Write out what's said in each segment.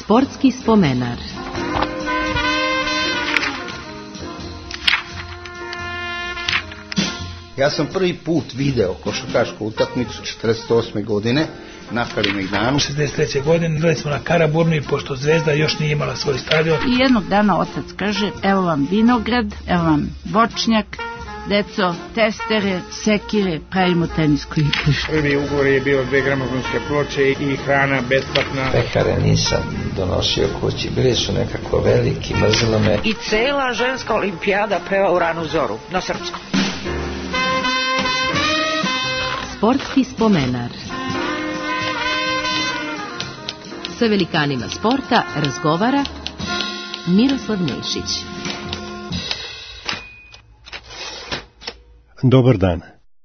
Sportski spomenar. Ja sam prvi put video košarkašku utakmicu 48. godine na Kalemegdanu. 63. godine bili smo na Karaburmi, pošto Zvezda još nije imala svoj stadion. I jednog dana otac kaže, evo vam vinograd, evo vam voćnjak, deco, testere, sekire, pravimo tenisku igrište. Prvi ugovor je bio 2 gramofonske ploče i hrana besplatna. Pekare nisam donosio kući, bili su nekako veliki, mrzilo me. I cela ženska olimpijada peva u ranu zoru, na srpskom. Sportski spomenar. Sa velikanima sporta razgovara Miroslav Nešić. Dobar dan.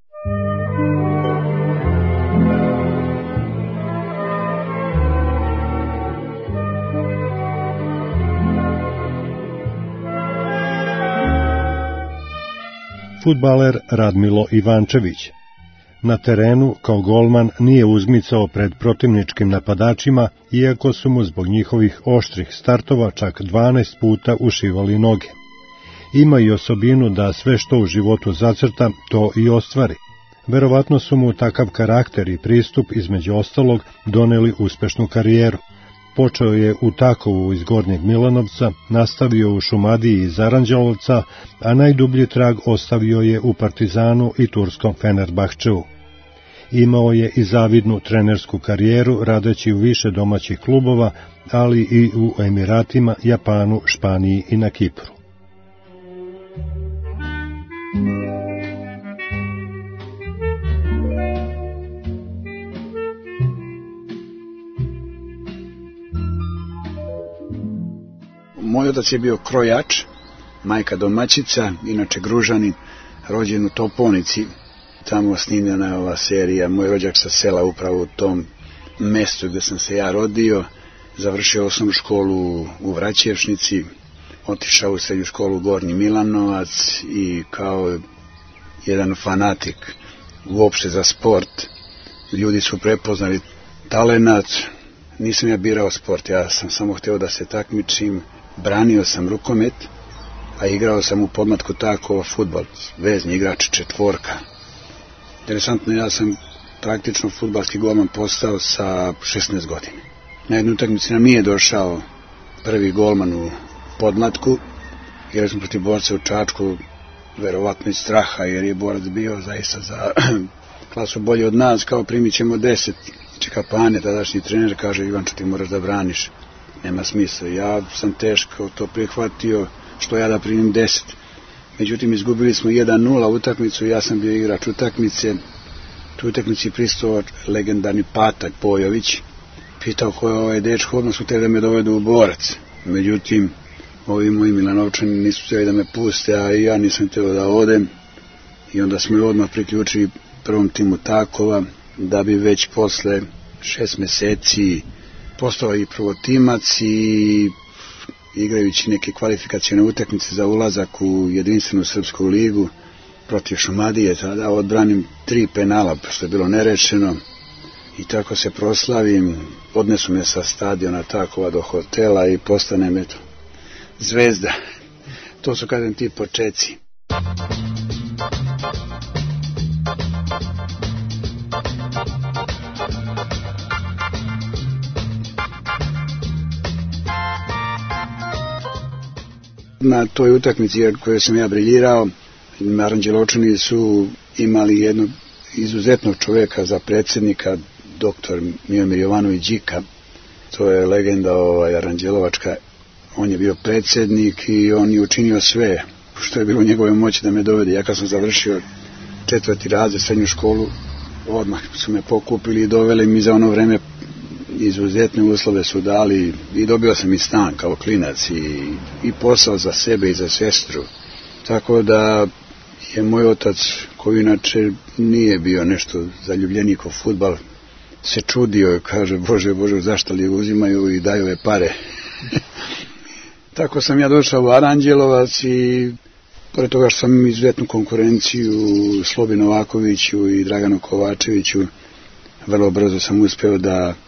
Fudbaler Radmilo Ivančević na terenu kao golman nije uzmicao pred protivničkim napadačima, iako su mu zbog njihovih oštrih startova čak 12 puta ušivali noge. Ima i osobinu da sve što u životu zacrta, to i ostvari. Verovatno su mu takav karakter i pristup, između ostalog, doneli uspešnu karijeru. Počeo je u Takovu iz Gornjeg Milanovca, nastavio u Šumadiji iz Aranđelovca, a najdublji trag ostavio je u Partizanu i turskom Fenerbahčeu. Imao je i zavidnu trenersku karijeru, radeći u više domaćih klubova, ali i u Emiratima, Japanu, Španiji i na Kipru. Moj otac je bio krojač, majka domaćica, inače Gružanin, rođen u Toponici. Tamo snimljena je ova serija. Moj rođak sa sela upravo u tom mestu gde sam se ja rodio. Završio osnovnu školu u Vraćevšnici, otišao u srednju školu u Gornji Milanovac i kao jedan fanatik uopšte za sport. Ljudi su prepoznali talenat. Nisam ja birao sport, ja sam samo hteo da se takmičim. Branio sam rukomet, a igrao sam u podmlatku Takova fudbal, vezni igrač, četvorka. Interesantno, ja sam praktično fudbalski golman postao sa 16 godina. Na jednu utakmicu nam nije došao prvi golman u podmlatku, igrali smo protiv borca u Čačku, verovatno iz straha, jer je borac bio zaista za klasu bolje od nas, kao primit ćemo 10. Čekapane, tadašnji trener, kaže, Ivančo, ti moraš da braniš. Nema smisla. Ja sam teško to prihvatio, što ja da primim 10. Međutim, izgubili smo 1-0 utakmicu, ja sam bio igrač utakmice. Tu utakmici pristao legendarni Patak Pojović. Pitao ko je ovaj dečko, odmah su te da me dovedu u borac. Međutim, ovi moji Milanovčani nisu htjeli da me puste, a i ja nisam htio da odem. I onda smo odmah priključili prvom timu Takova, da bi već posle 6 meseci postao i prvotimac i igrajući neke kvalifikacione utakmice za ulazak u jedinstvenu srpsku ligu protiv Šumadije, tada odbranim 3 penala, što je bilo nerešeno i tako se proslavim, odnesu me sa stadiona Takova do hotela i postanem eto zvezda. To su, kažem, ti počeci. Na toj utakmici koju sam ja briljirao, Aranđelovčani su imali jednog izuzetnog čoveka za predsjednika, doktor Miomir Jovanović Đika. To je legenda Aranđelovačka. On je bio predsjednik i on je učinio sve što je bilo u njegove moći da me dovede. Ja kad sam završio 4. razred srednju školu, odmah su me pokupili i doveli mi za ono vreme. Izuzetne uslove su dali i dobio sam i stan kao klinac i posao za sebe i za sestru. Tako da je moj otac, koji inače nije bio nešto zaljubljenik u fudbal, se čudio i kaže, Bože, zašto li uzimaju i daju ove pare. Tako sam ja došao u Aranđelovac i pored toga što sam imao izuzetnu konkurenciju Slobi Novakoviću i Draganu Kovačeviću, vrlo brzo sam uspeo da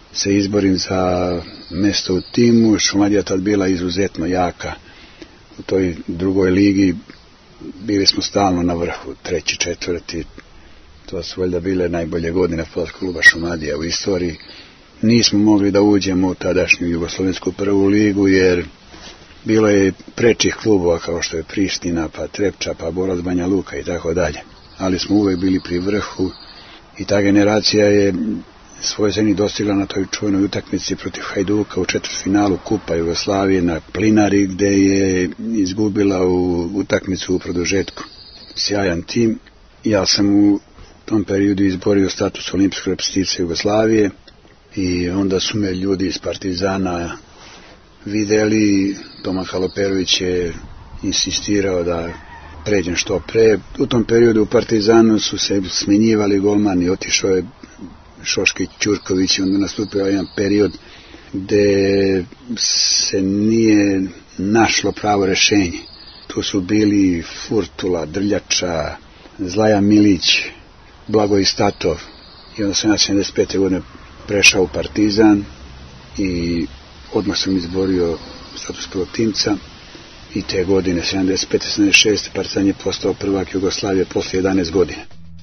se izborim za mesto u timu. Šumadija tad bila izuzetno jaka u toj drugoj ligi, bili smo stalno na vrhu, 3., 4. To su valjda bile najbolje godine fudbalskog kluba Šumadija u istoriji. Nismo mogli da uđemo u tadašnju jugoslovensku prvu ligu, jer bilo je prečih klubova kao što je Priština, pa Trepča, pa Borac Banja Luka i tako dalje. Ali smo uvek bili pri vrhu i ta generacija je svoje zemlje dostigla na toj čuvenoj utakmici protiv Hajduka u četvrtfinalu Kupa Jugoslavije na Plinari, gde je izgubila u utakmicu u produžetku. Sjajan tim. Ja sam u tom periodu izborio status olimpijskog reprezentativca Jugoslavije i onda su me ljudi iz Partizana videli. Toma Haloperović je insistirao da pređem što pre. U tom periodu u Partizanu su se smenjivali golmani, otišao je Šoški Ćurković i onda nastupio jedan period gde se nije našlo pravo rešenje. Tu su bili Furtula, Drljača, Zlaja Milić, Blagoj Statov i onda sam ja 75. godine prešao u Partizan i odmah sam izborio status prvog timca i te godine 75. 76. Partizan je postao prvak Jugoslavije posle 11 godina.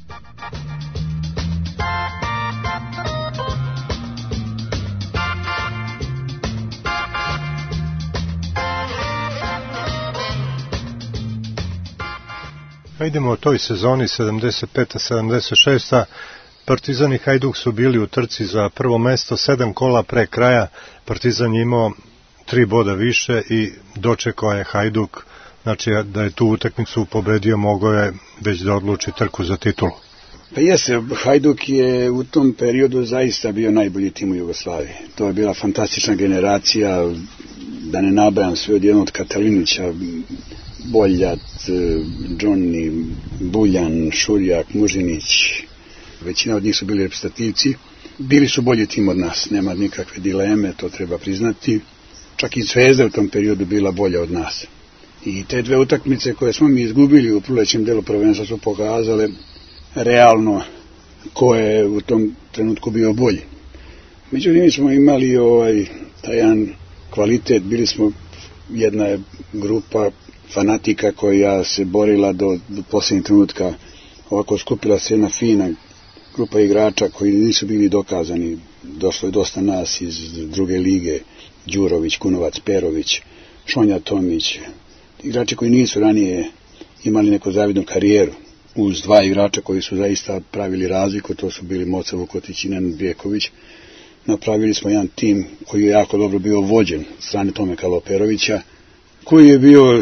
Idemo o toj sezoni 75-76. Partizan i Hajduk su bili u trci za prvo mesto, 7 kola pre kraja. Partizan je imao 3 boda više i dočekao je Hajduk, znači da je tu utakmicu pobedio, mogao je već da odluči trku za titulu. Pa jeste, Hajduk je u tom periodu zaista bio najbolji tim u Jugoslaviji. To je bila fantastična generacija, da ne nabrajam sve odjedno od Katalinića, Boljat, Johnny, Buljan, Šurjak, Mužinić. Većina od njih su bili reprezentativci. Bili su bolji tim od nas, nema nikakve dileme, to treba priznati. Čak i Zvezda u tom periodu bila bolja od nas. I te dve utakmice koje smo mi izgubili u prolećem delu prvenstva su pokazale realno ko je u tom trenutku bio bolji. Međutim, mi smo imali taj jedan kvalitet, bili smo jedna grupa fanatika koja se borila do posljednjeg trenutka. Ovako skupila se jedna fina grupa igrača koji nisu bili dokazani. Došlo je dosta nas iz druge lige, Đurović, Kunovac, Perović, Šonja Tomić, igrači koji nisu ranije imali neku zavidnu karijeru, uz 2 igrača koji su zaista pravili razliku, to su bili Moca Vukotić i Nenad Bjeković. Napravili smo jedan tim koji je jako dobro bio vođen strane Tome Kaloperovića, koji je bio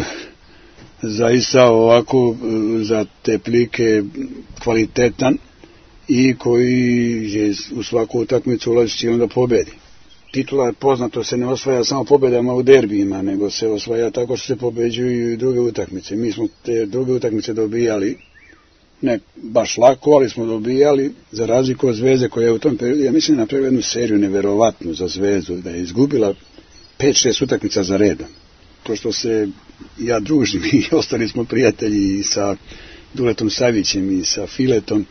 zaista ovako za te plike kvalitetan i koji je u svaku utakmicu ulazi i onda pobedi. Titula je poznato, se ne osvaja samo pobedama u derbijima, nego se osvaja tako što se pobeđuju i druge utakmice. Mi smo te druge utakmice dobijali, ne baš lako, ali smo dobijali, za razliku od Zvezde koja je u tom periodu, ja mislim, napravila jednu seriju neverovatnu za Zvezdu, da je izgubila 5-6 utakmica za redom. To što se ja družim i ostali smo prijatelji i sa Duletom Savićem i sa Filetom,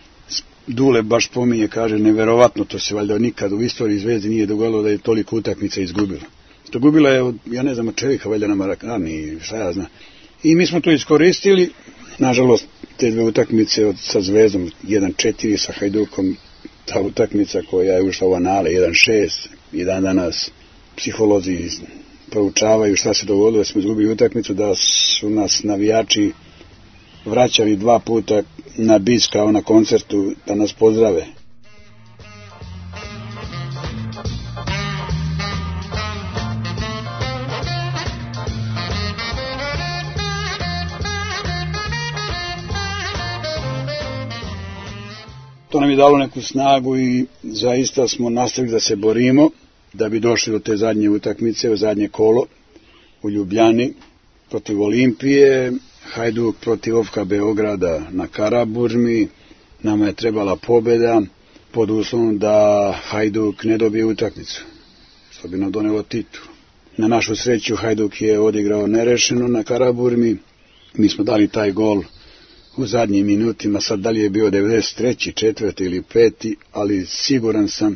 Dule baš pominje, kaže, neverovatno, to se valjda nikad u istoriji Zvezde nije dogodilo da je toliko utakmica izgubila. To gubila je, ja ne znam, od čovjeka, valjda na Marakani, šta ja znam. I mi smo to iskoristili, nažalost, te dve utakmice sa Zvezdom, 1-4 sa Hajdukom, ta utakmica koja je ušla u anale, 1-6, i dan danas psiholozi proučavaju šta se dogodilo, da smo izgubili utakmicu, da su nas navijači vraćali 2 puta na bis kao na koncertu da nas pozdrave. To nam je dalo neku snagu i zaista smo nastavili da se borimo da bi došli do te zadnje utakmice, u zadnje kolo u Ljubljani protiv Olimpije. Hajduk protiv OFK Beograda na Karaburmi. Nama je trebala pobeda pod uslovom da Hajduk ne dobije utakmicu, što bi nam donelo titul. Na našu sreću Hajduk je odigrao nerešeno na Karaburmi. Mi smo dali taj gol u zadnjim minutima, sad da li je bio 93., 4. ili 5., ali siguran sam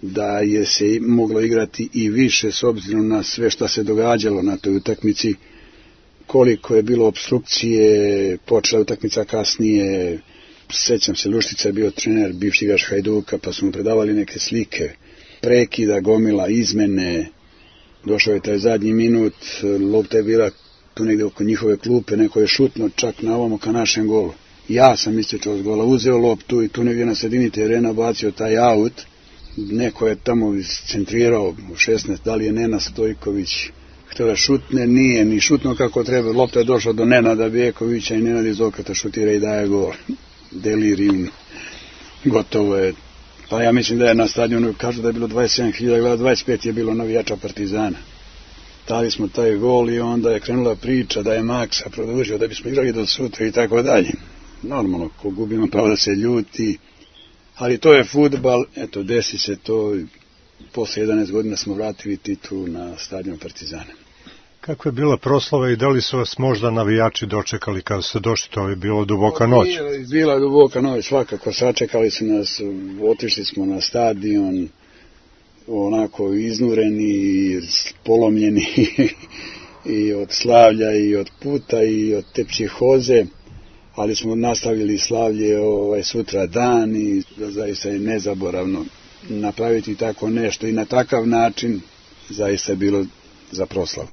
da je se moglo igrati i više s obzirom na sve što se događalo na toj utakmici, koliko je bilo opstrukcije, počela utakmica kasnije. Sećam se, Luštica je bio trener, bivši igrač Hajduka, pa su mu predavali neke slike, prekida, gomila, izmene. Došao je taj zadnji minut, lopta je bila tu negdje oko njihove klupe, neko je šutno čak na ovamo ka našem golu. Ja sam ističao s gola, uzeo loptu i tu negdje na sredini terena bacio taj aut. Neko je tamo centrirao u 16, da li je Nenad Stojković htio da šutne, nije ni šutno kako treba, lopta je došla do Nenada Bijekovića i Nenad iz okreta šutira i daje gol. Delirium, gotovo je. Pa ja mislim da je na stadionu, kažu da je bilo 27.000, 25 je bilo navijača Partizana. Dali smo taj gol i onda je krenula priča da je Maksa produžio da bismo igrali do sutra i tako dalje. Normalno, ko gubimo pravo da se ljuti, ali to je fudbal, eto, desi se to. Posle 11 godina smo vratili titulu na stadion Partizana. Kako je bila proslava i da li su vas možda navijači dočekali kada ste došli, to je bilo duboka noć? Bila je duboka noć, svakako, sačekali su nas, otišli smo na stadion, onako iznureni, polomljeni i od slavlja i od puta i od te psihoze, ali smo nastavili slavlje sutra dan i zaista je nezaboravno napraviti tako nešto i na takav način zaista je bilo za proslavu.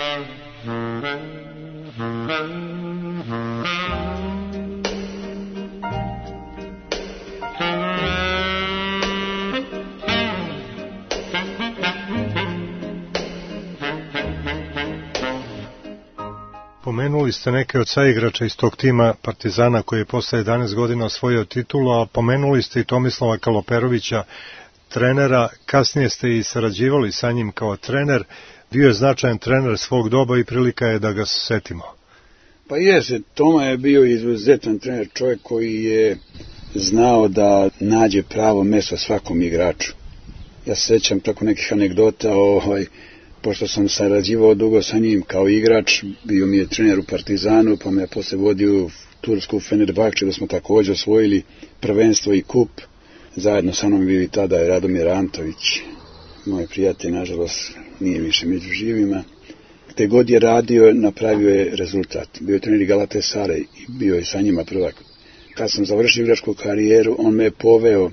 Pomenuli ste neke od saigrača iz tog tima Partizana koji je posle 11 godina osvojio titulu, a pomenuli ste i Tomislava Kaloperovića, trenera, kasnije ste i sarađivali sa njim kao trener, bio je značajan trener svog doba i prilika je da ga setimo. Pa jeste, Toma je bio izuzetan trener, čovjek koji je znao da nađe pravo mesto svakom igraču. Ja se sećam tako nekih anegdota, pošto sam sarađivao dugo sa njim kao igrač, bio mi je trener u Partizanu, pa me je posle vodio u Tursku Fenerbahče, da smo također osvojili prvenstvo i kup. Zajedno sa mnom bio i tada je Radomir Antović, moj prijatelj, nažalost nije više među živima. Gde god je radio, napravio je rezultat. Bio je trener Galatasaray i bio je sa njima prvak. Kad sam završio igračku karijeru, on me je poveo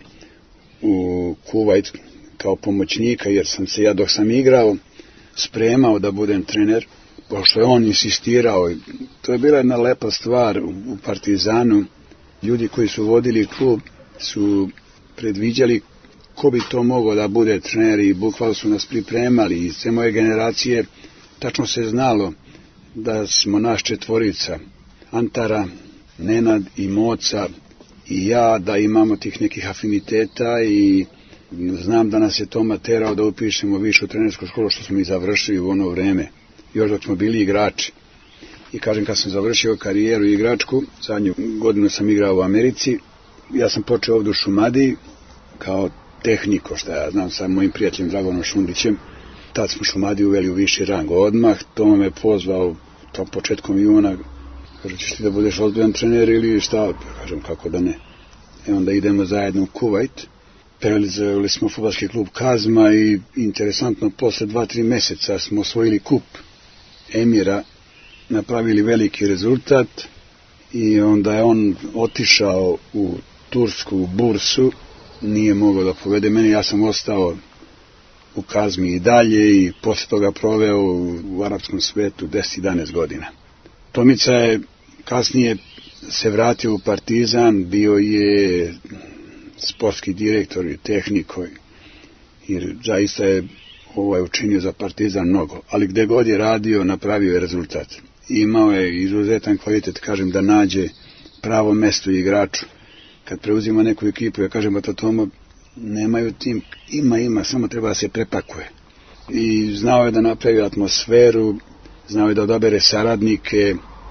u Kuvajt kao pomoćnika, jer sam se ja dok sam igrao spremao da budem trener, pošto je on insistirao. To je bila jedna lepa stvar u Partizanu. Ljudi koji su vodili klub su predviđali ko bi to mogao da bude trener i bukvalno su nas pripremali. I sve moje generacije tačno se znalo da smo naš četvorica, Antara, Nenad i Moca i ja, da imamo tih nekih afiniteta i znam da nas je Toma terao da upišemo višu trenersku školu, što smo i završili u ono vreme, još dok smo bili igrači. I kažem, kad sam završio karijeru igračku, zadnju godinu sam igrao u Americi, ja sam počeo ovdje u Šumadiji kao tehniko, što ja znam, sa mojim prijateljem Dragonom Šundićem. Tad smo Šumadiju uveli u viši rang odmah. Toma me pozvao tom početkom juna, kaže, ćeš ti da budeš ozbiljan trener ili šta? Kažem, kako da ne. I onda idemo zajedno u Kuvajt. Preuzeli smo fudbalski klub Kazma i interesantno, posle 2-3 meseca smo osvojili kup Emira, napravili veliki rezultat i onda je on otišao u Tursku bursu, nije mogao da povede mene, ja sam ostao u Kazmi i dalje i posle toga proveo u arapskom svetu 10-11 godina. Tomica je kasnije se vratio u Partizan, bio je sportski direktor i tehnikoj, jer zaista je učinio za Partizan mnogo, ali gde god je radio, napravio je rezultat. Imao je izuzetan kvalitet, kažem, da nađe pravo mesto igraču. Kad preuzima neku ekipu, ja kažem, da Toma nemaju tim, ima, samo treba da se prepakuje. I znao je da napravi atmosferu, znao je da odabere saradnike,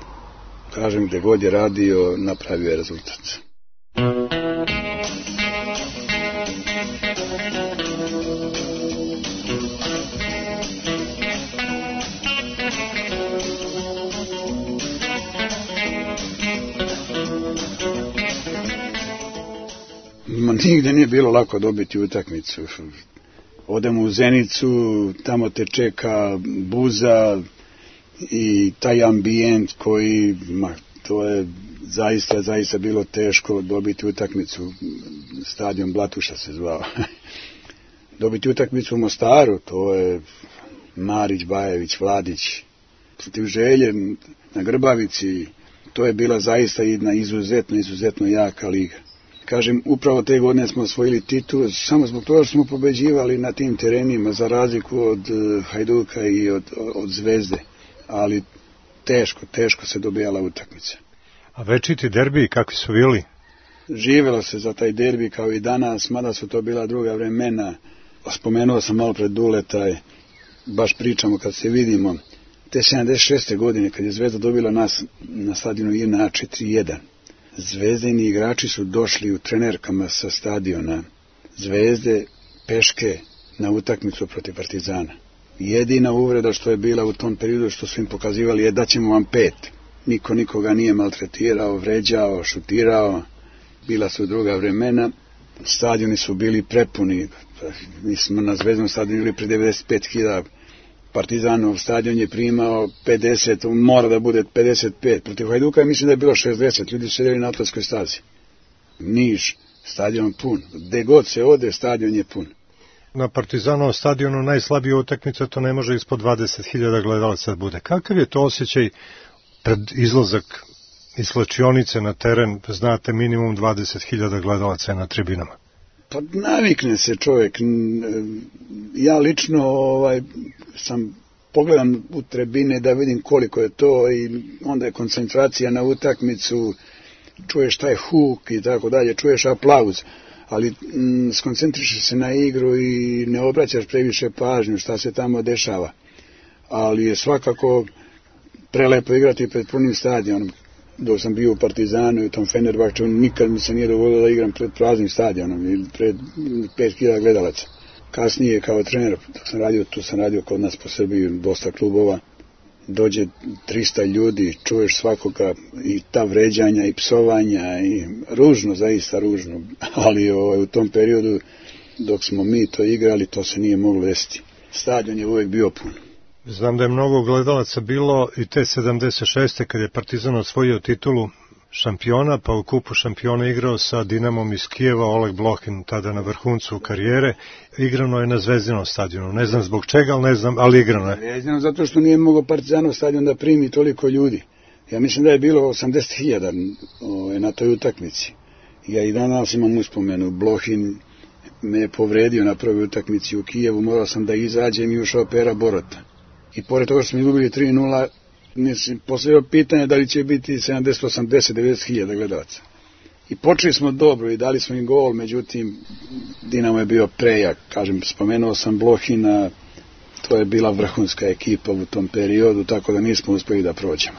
kažem, gde god je radio, napravio je rezultat. Nigde nije bilo lako dobiti utakmicu. odemo u Zenicu, tamo te čeka buza i taj ambijent koji, to je zaista bilo teško dobiti utakmicu. Stadion Blatuša se zvao. Dobiti utakmicu u Mostaru, to je Marić, Bajević, Vladić, protiv Želje na Grbavici, to je bila zaista jedna izuzetno jaka liga. Kažem, upravo te godine smo osvojili titul, samo zbog toga što smo pobeđivali na tim terenima, za razliku od Hajduka i od Zvezde, ali teško se dobijala utakmica. A večiti derbi, kakvi su bili? Živelo se za taj derbi kao i danas, mada su to bila druga vremena. Spomenuo sam malo pred Duleta, baš pričamo kad se vidimo, te 76. godine kad je Zvezda dobila nas na stadionu JNA 4-1, Zvezdini igrači su došli u trenerkama sa stadiona Zvezde peške na utakmicu protiv Partizana. Jedina uvreda što je bila u tom periodu što su im pokazivali je da ćemo vam 5. Niko nikoga nije maltretirao, vređao, šutirao, bila su druga vremena. Stadioni su bili prepuni, mi smo na Zvezdnom stadionu bili pre 95.000, Partizanov stadion je primao 50, mora da bude 55, protiv Hajduka mislim da je bilo 60, ljudi su sedeli na Atletskoj stazi. Niš, stadion pun, gde god se ode, stadion je pun. Na Partizanovom stadionu najslabija utakmica, to ne može ispod 20.000 gledalaca da bude. Kakav je to osjećaj pred izlazak iz slačionice na teren, znate, minimum 20.000 gledalaca na tribinama? Pa navikne se čovjek. Ja lično sam pogledam u tribine da vidim koliko je to i onda je koncentracija na utakmicu, čuješ taj huk i tako dalje, čuješ aplauz, ali skoncentrišeš se na igru i ne obraćaš previše pažnju šta se tamo dešava. Ali je svakako prelepo igrati pred punim stadionom. Dok sam bio u Partizanu i u tom Fenerbahčevu, nikad mi se nije dovoljilo da igram pred praznim stadionom ili pred 5.000 gledalaca. Kasnije kao trener, tu sam radio kod nas po Srbiji, dosta klubova, dođe 300 ljudi, čuješ svakoga i ta vređanja i psovanja i ružno, zaista ružno, ali u tom periodu dok smo mi to igrali, to se nije moglo desiti. Stadion je uvek bio pun. Znam da je mnogo gledalaca bilo i te 76. kad je Partizan osvojio titulu šampiona, pa u kupu šampiona igrao sa Dinamom iz Kijeva, Oleg Blohin, tada na vrhuncu karijere. Igrano je na Zvezdinom stadionu. Ne znam zbog čega, ali igrano je. Zvezdinom zato što nije mogao Partizanov stadion da primi toliko ljudi. Ja mislim da je bilo 80.000 na toj utakmici. Ja i danas imam uspomenu. Blohin me je povredio na prvoj utakmici u Kijevu, morao sam da izađem i ušao Pera Borota. I pored toga što smo izgubili 3-0, mislim, postavio pitanje da li će biti 70, 80, 90.000 gledalaca. I počeli smo dobro i dali smo im gol, međutim, Dinamo je bio prejak. Kažem, spomenuo sam Blohina, to je bila vrhunska ekipa u tom periodu, tako da nismo uspeli da prođemo.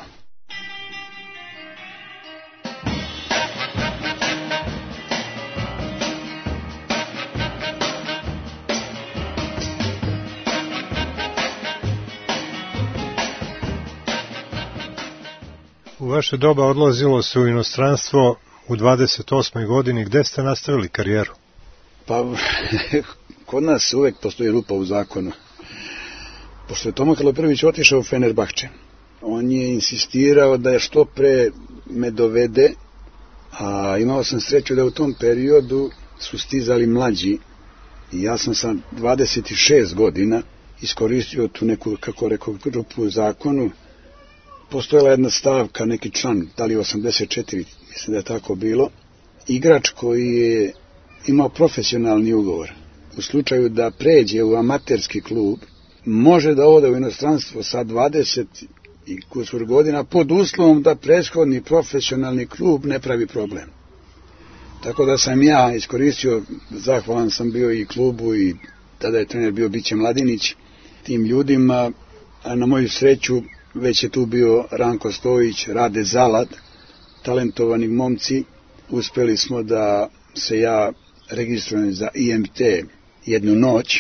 U vaše doba odlazilo se u inostranstvo u 28. godini. Gde ste nastavili karijeru? Pa, kod nas uvek postoji rupa u zakonu. Pošto je Toma Kaloprvić otišao u Fenerbahče, on je insistirao da je što pre me dovede, a imao sam sreću da u tom periodu su stizali mlađi i ja sam sa 26 godina iskoristio tu neku, kako rekao, rupu u zakonu. Postojala jedna stavka, neki član, da li 84, mislim da je tako bilo, igrač koji je imao profesionalni ugovor, u slučaju da pređe u amaterski klub, može da ode u inostranstvo sa 20 i kusur godina pod uslovom da prethodni profesionalni klub ne pravi problem. Tako da sam ja iskoristio, zahvalan sam bio i klubu i tada je trener bio Biće Mladinić, tim ljudima, a na moju sreću već je tu bio Ranko Stojić, Rade Zalad, talentovani momci. Uspeli smo da se ja registrujem za IMT jednu noć.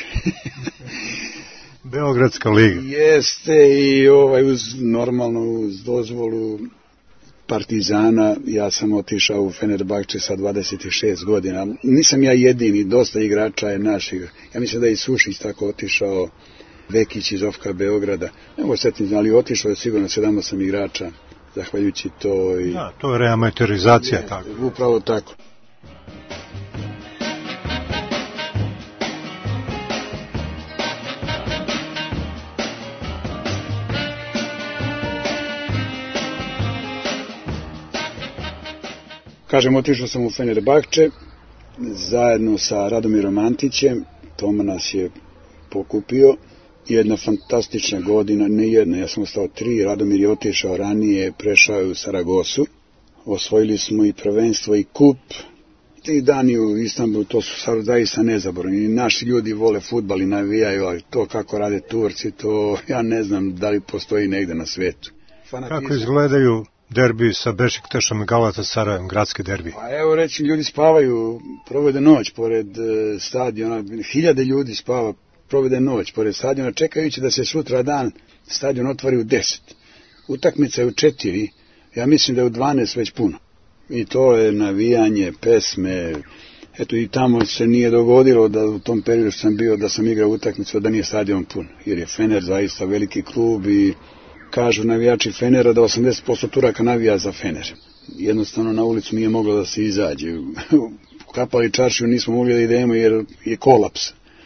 Beogradska liga. Jeste i uz dozvolu Partizana, ja sam otišao u Fenerbahče sa 26 godina. Nisam ja jedini, dosta igrača je naših. Ja mislim da je i Sušić tako otišao, Vekić iz OFK Beograda. Ne mogu setim, ali otišao je sigurno 7-8 igrača, zahvaljujući to. I... Da, to je reamaterizacija. Je, tako. Upravo tako. Kažem, otišao sam u Fenerbahče zajedno sa Radomirom Antićem, Toma nas je pokupio, jedna fantastična godina, ne jedna, ja sam ostao 3, Radomir je otišao ranije, prešao je u Saragosu, osvojili smo i prvenstvo i kup, ti dani u Istanbulu, to su zaista nezaboravni, naši ljudi vole fudbal i navijaju, ali to kako rade Turci, to ja ne znam da li postoji negde na svetu. Kako izgledaju derbi sa Bešiktašom i Galatasarajem, gradski derbi? Pa evo reći, ljudi spavaju, provode noć pored stadiona, 1000 ljudi spava, provode noć pored stadiona, čekajući da se sutra dan stadion otvori u 10. Utakmica je u 4, ja mislim da je u 12 već puno. I to je navijanje, pesme, eto i tamo se nije dogodilo da u tom periodu sam bio, da sam igrao utakmicu, da nije stadion pun, jer je Fener zaista veliki klub i kažu navijači Fenera da 80% Turaka navija za Fener. Jednostavno na ulicu nije moglo da se izađe. U Kapali čaršiju nismo mogli da idemo jer je kolaps.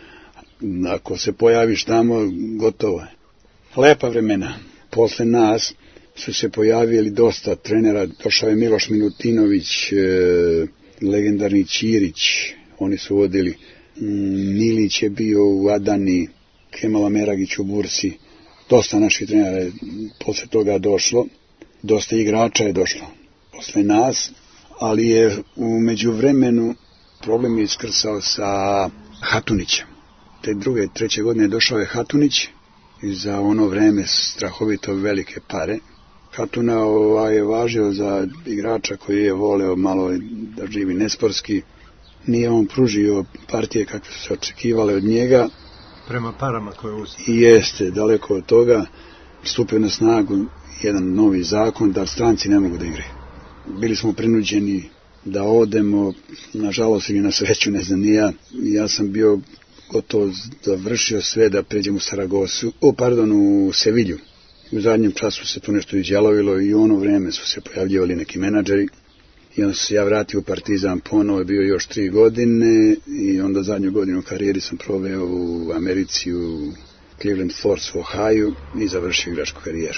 Ako se pojaviš tamo, gotovo je. Lepa vremena. Posle nas su se pojavili dosta trenera. Došao je Miloš Milutinović, legendarni Ćirić. Oni su vodili. Milić je bio u Adani, Kemal Ameragić u Bursi. Dosta naših trenera je posle toga došlo, dosta igrača je došlo posle nas, ali je u međuvremenu problem je iskrsao sa Hatunićem. Te druge, treće godine došao je Hatunić i za ono vreme strahovito velike pare. Hatuna je važio za igrača koji je voleo malo da živi nesportski. Nije on pružio partije kakve su se očekivale od njega. Prema parama koje uzme. I jeste, daleko od toga, stupio na snagu jedan novi zakon da stranci ne mogu da igraju. Bili smo prinuđeni da odemo, nažalost ili na sreću, ne znam ni ja. Ja sam bio gotovo završio sve da pređem u Saragosu, u Sevilju. U zadnjem času se tu nešto izjalovilo i u ono vreme su se pojavljivali neki menadžeri. I onda se ja vratio u Partizan, ponovo je bio još 3 godine i onda zadnju godinu karijeri sam proveo u Americi, u Cleveland Force u Ohio i završio igračku karijeru.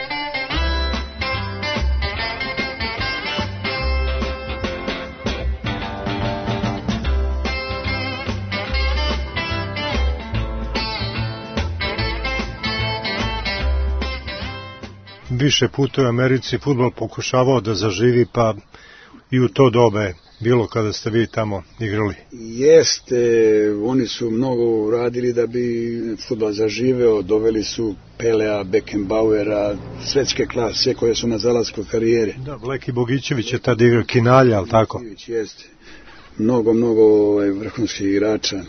Više puta u Americi fudbal pokušavao da zaživi, pa i u to dobe bilo kada ste vi tamo igrali? Jeste, oni su mnogo radili da bi fudbal zaživeo, doveli su Pelea, Beckenbauera, svetske klase koje su na zalasku karijere. Da, Bleki Bogićević je tada igrao, Kinalja, ali tako? Bogićević, jeste. Mnogo vrhunskih igrača.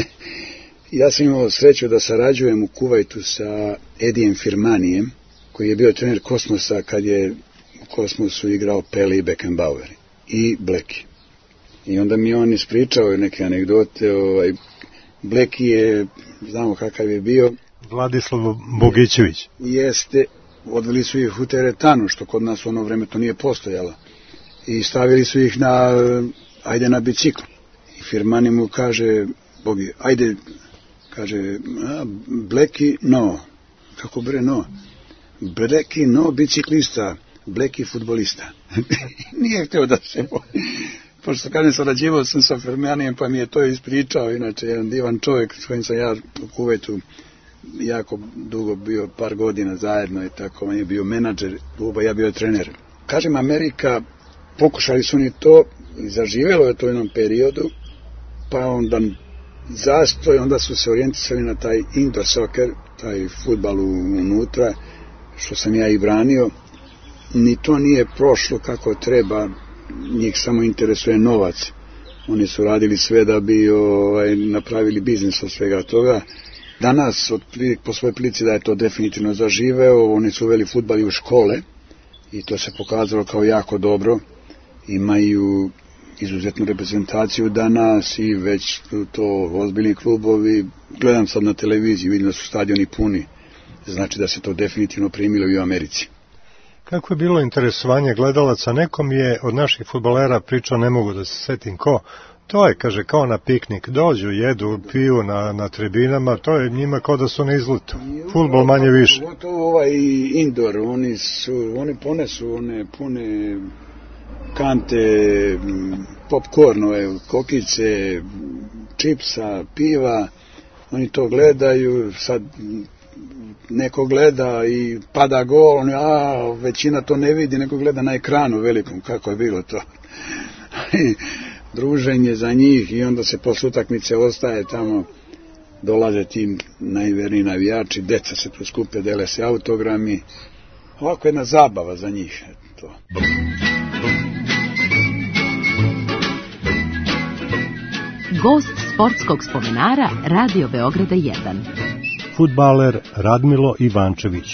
Ja sam imao sreću da sarađujem u Kuvajtu sa Edijem Firmanijem, koji je bio trener Kosmosa kad je u Kosmosu igrao Pele i Beckenbauer i Bleki. I onda mi on ispričao neke anegdote. Bleki je, znamo kakav je bio. Vladislav Bogićević. Jeste, odveli su ih u teretanu, što kod nas u ono vreme to nije postojalo. I stavili su ih na bicikl. I Firmani mu kaže, Bogi, ajde, kaže, Bleki, no. Kako bre, no? Bleki, no, biciklista, Bleki, futbolista. Nije htio da se pošto kad ne sarađivao sam sa Firmanijem, pa mi je to ispričao, inače jedan divan čovjek s kojim sam ja u Kuvajtu jako dugo bio, par godina zajedno i tako, on je bio menadžer kluba, ja bio trener. Kažem, Amerika, pokušali su oni to, zaživjelo je to u jednom periodu, pa onda zastoj, onda su se orijentisali na taj indoor soccer, taj fudbal unutra, što sam ja i branio. Ni to nije prošlo kako treba, njih samo interesuje novac. Oni su radili sve da bi napravili biznis od svega toga. Danas, po svojoj prilici da je to definitivno zaživeo, oni su uveli fudbal i u škole i to se pokazalo kao jako dobro. Imaju izuzetnu reprezentaciju danas i već to ozbiljni klubovi. Gledam sad na televiziji, vidim da su stadioni puni. Znači da se to definitivno primilo i u Americi. Kako je bilo interesovanje gledalaca? Nekom je od naših fudbalera pričao, ne mogu da se setim ko, to je, kaže, kao na piknik, dođu, jedu, piju na tribinama, to je njima kao da su na izletu. Fudbal manje više. Pogotovo ovaj indoor, oni ponesu one pune kante, popcornove, kokice, čipsa, piva, oni to gledaju, sad neko gleda i pada gol, većina to ne vidi, neko gleda na ekranu velikom, kako je bilo to. Druženje za njih i onda se posle utakmice ostaje tamo, dolaze ti najverniji navijači, deca se tu skupe, dele se autogrami, ovako jedna zabava za njih. To. Gost sportskog spomenara Radio Beograda 1. Fudbaler Radmilo Ivančević.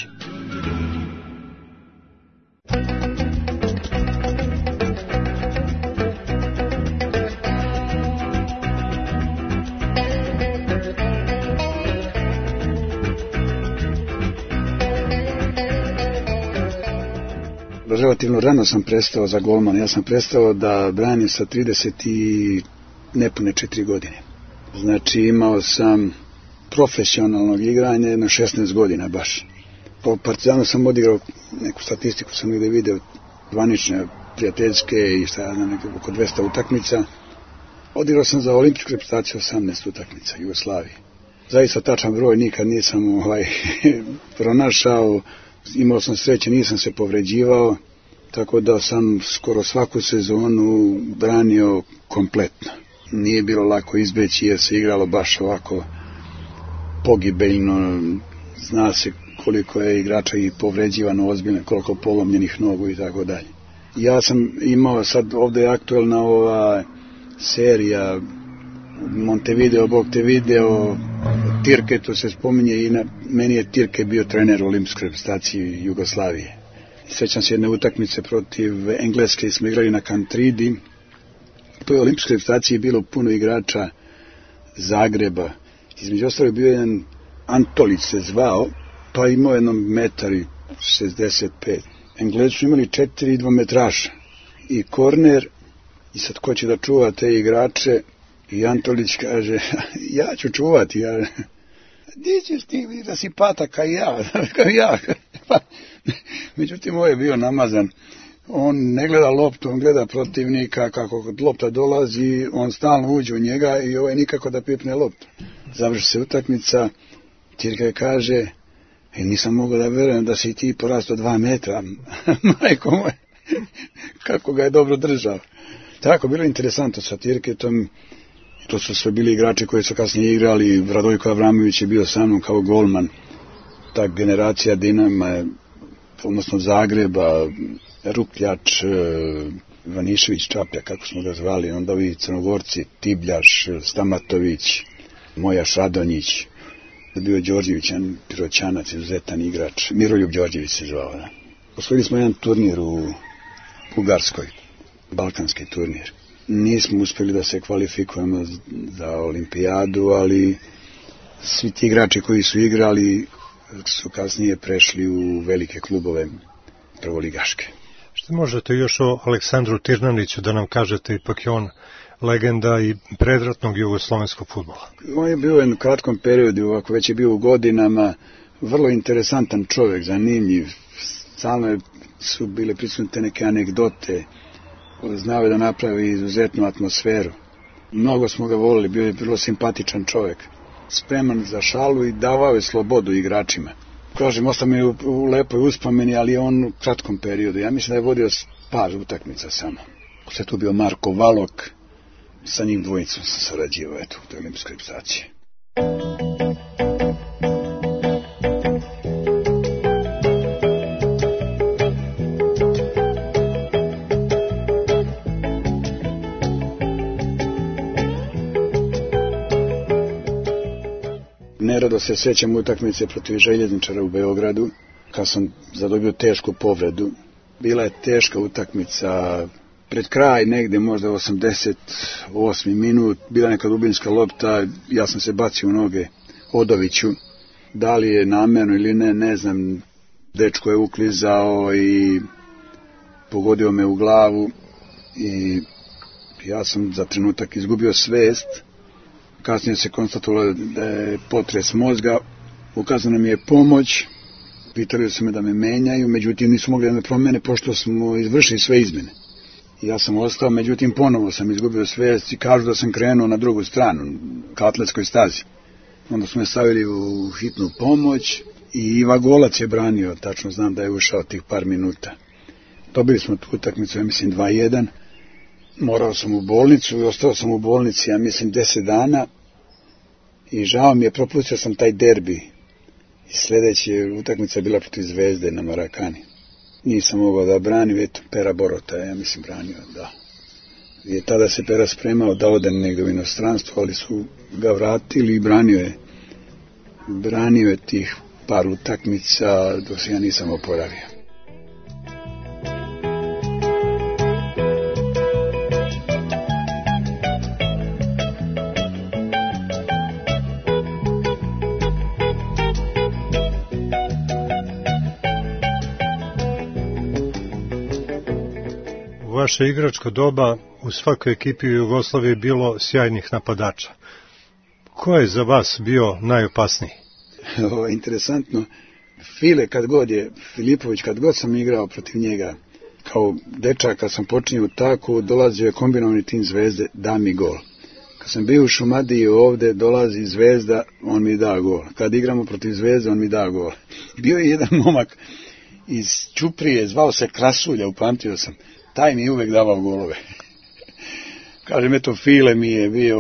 Relativno rano sam prestao za golmana. Ja sam prestao da branim sa 30 i nepune 4 godine. Znači imao sam profesionalnog igranja jedno 16 godina baš. Po Partizanu sam odigrao, neku statistiku sam negde video, zvanične, prijateljske i oko 200 utakmica. Odigrao sam za olimpijsku reprezentaciju 18 utakmica Jugoslavije. Zaista tačan broj nikad nisam pronašao. Imao sam sreće, nisam se povređivao, tako da sam skoro svaku sezonu branio kompletno. Nije bilo lako izbeći jer se igralo baš ovako pogibeljno, zna se koliko je igrača i povređivano ozbiljno, koliko polomljenih nogu i tako dalje. Ja sam imao sad ovdje aktualna ova serija Montevideo, Montevideo, Tirke, to se spominje i meni je Tirke bio trener u olimpijskoj reprezentaciji Jugoslavije. Sjećam se jedne utakmice protiv Engleske, smo igrali na Kantridi. U toj olimpijskoj reprezentaciji je bilo puno igrača Zagreba. Između ostalog bio jedan Antolić se zvao, pa imao jedno 1,65 m. Englezi su imali 4 dvometraša i korner, i sad ko će da čuva te igrače? I Antolić kaže, ja ću čuvati. Gdje ćeš ti da si patak, kao ja? Međutim, ovo je bio namazan. On ne gleda loptu, on gleda protivnika, kako lopta dolazi, on stalno uđe u njega i ovo je nikako da pipne loptu. Završi se utakmica, Tirka kaže, nisam mogao da verujem da si ti porastao 2 metra. Majko moj, kako ga je dobro držao. Tako, bilo interesantno sa Tirketom. To su sve bili igrači koji su kasnije igrali. Radojko Avramović je bio sa mnom kao golman. Ta generacija Dinama, odnosno Zagreba, Rupljač, Vanišević, Čapja, kako smo ga zvali, onda ovi Crnogorci, Tibljaš, Stamatović, Moja Šadonjić, bio Đorđević, Piroćanac, izuzetan igrač, Miroljub Đorđević se zvao. Da. Osvojili smo jedan turnir u Bugarskoj, balkanski turnir. Nismo uspjeli da se kvalifikujemo za olimpijadu, ali svi ti igrači koji su igrali su kasnije prešli u velike klubove prvoligaške. Što možete još o Aleksandru Tirnaniću da nam kažete, ipak je on legenda i predratnog jugoslovenskog fudbala? On je bio u jednom kratkom periodu, ako već je bio u godinama, vrlo interesantan čovjek, zanimljiv. Stalno su bile prisutne neke anegdote, znao je da napravi izuzetnu atmosferu. Mnogo smo ga volili, bio je vrlo simpatičan čovjek, spreman za šalu i davao je slobodu igračima. Kažem, ostao mi u lepoj uspomeni, ali on u kratkom periodu. Ja mislim da je vodio par utakmica samo. Sve tu bio Marko Valok, sa njim dvojicom sam sarađivao u toj olimpijskoj reprezentaciji. Nerado se sjećam utakmice protiv Željezničara u Beogradu, kad sam zadobio tešku povredu. Bila je teška utakmica. Pred kraj, negde možda 88. minut, bila neka dubinska lopta, ja sam se bacio u noge Odoviću. Da li je namerno ili ne, ne znam. Dečko je uklizao i pogodio me u glavu i ja sam za trenutak izgubio svest. Kasnije se konstatovalo da je potres mozga. Ukazana mi je pomoć. Pitali su me da me menjaju, međutim nisu mogli da me promene pošto smo izvršili sve izmene. Ja sam ostao, međutim ponovo sam izgubio svest i kažu da sam krenuo na drugu stranu, ka atletskoj stazi. Onda smo me stavili u hitnu pomoć i Iva Golac je branio, tačno znam da je ušao tih par minuta. Dobili smo tu utakmicu, ja mislim 2-1. Morao sam u bolnicu i ostao sam u bolnici, ja mislim 10 dana i žao mi je, propustio sam taj derbi. I sljedeća utakmica je bila protiv Zvezde na Marakani. Nisam mogao da branim, eto, Pera Borota, ja mislim branio, da. I tada se Pera spremao da ode negdje u inostranstvo, ali su ga vratili i branio je tih par utakmica dok se ja nisam oporavio. U vaše igračko doba u svakoj ekipi u Jugoslaviji je bilo sjajnih napadača. Ko je za vas bio najopasniji? Ovo je interesantno. Filipović, kad god sam igrao protiv njega, kao dečak, kad sam počinio u taku, dolazio je kombinovani tim Zvezde, da mi gol. Kad sam bio u Šumadiji ovde, dolazi Zvezda, on mi da gol. Kad igramo protiv Zvezde, on mi da gol. Bio je jedan momak iz Ćuprije, zvao se Krasulja, upamtio sam. Taj mi je uvek davao golove. Kažem, eto, File mi je bio,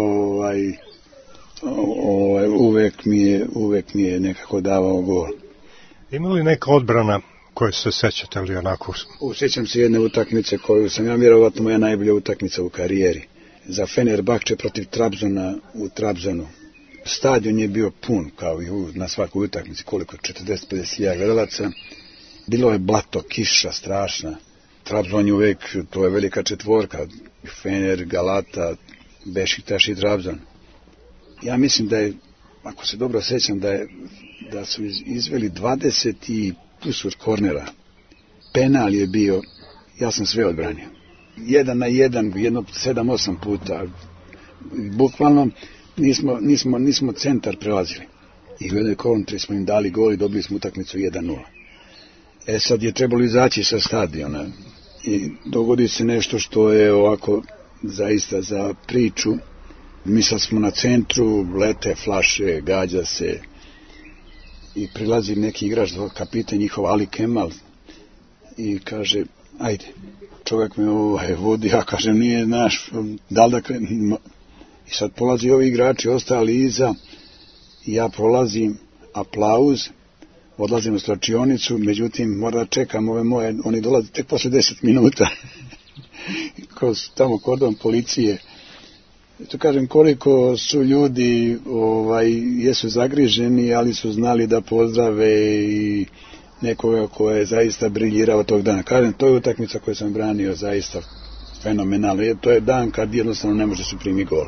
uvek mi je nekako davao gol. Ima li neka odbrana koje se sećate li onako? Sjećam se jedne utakmice koju sam ja vjerovatno moja najbolja utakmica u karijeri. Za Fenerbahče protiv Trabzona u Trabzonu. Stadion je bio pun, kao i na svakoj utakmici, koliko 40-50 gledalaca. Bilo je blato, kiša strašna. Trabzon je uvek, to je velika četvorka, Fener, Galata, Bešiktaš i Trabzon. Ja mislim da je, ako se dobro sećam, da su izveli 20 i kusur kornera. Penal je bio, ja sam sve odbranio. 1 na 1, jedno 7-8 puta. Bukvalno nismo centar prelazili. I u jednoj kontri smo im dali gol i dobili smo utakmicu 1-0. Sad je trebalo izaći sa stadiona i dogodi se nešto što je ovako zaista za priču. Mi sad smo na centru, lete flaše, gađa se i prilazi neki igrač, kapitan njihov Ali Kemal i kaže, ajde, čovjek me vodi, ja kažem, nije naš, da li da krenem? I sad polazi ovi igrači, ostali iza i ja prolazim, aplauz, odlazim u slačionicu, međutim mora da čekam ove moje, oni dolaze tek posle 10 minuta kroz tamo kordon policije. To kažem, koliko su ljudi jesu zagriženi, ali su znali da pozdrave i nekoga ko je zaista briljirao tog dana. Kažem, to je utakmica koju sam branio zaista fenomenalno. To je dan kad jednostavno ne može se primi gol.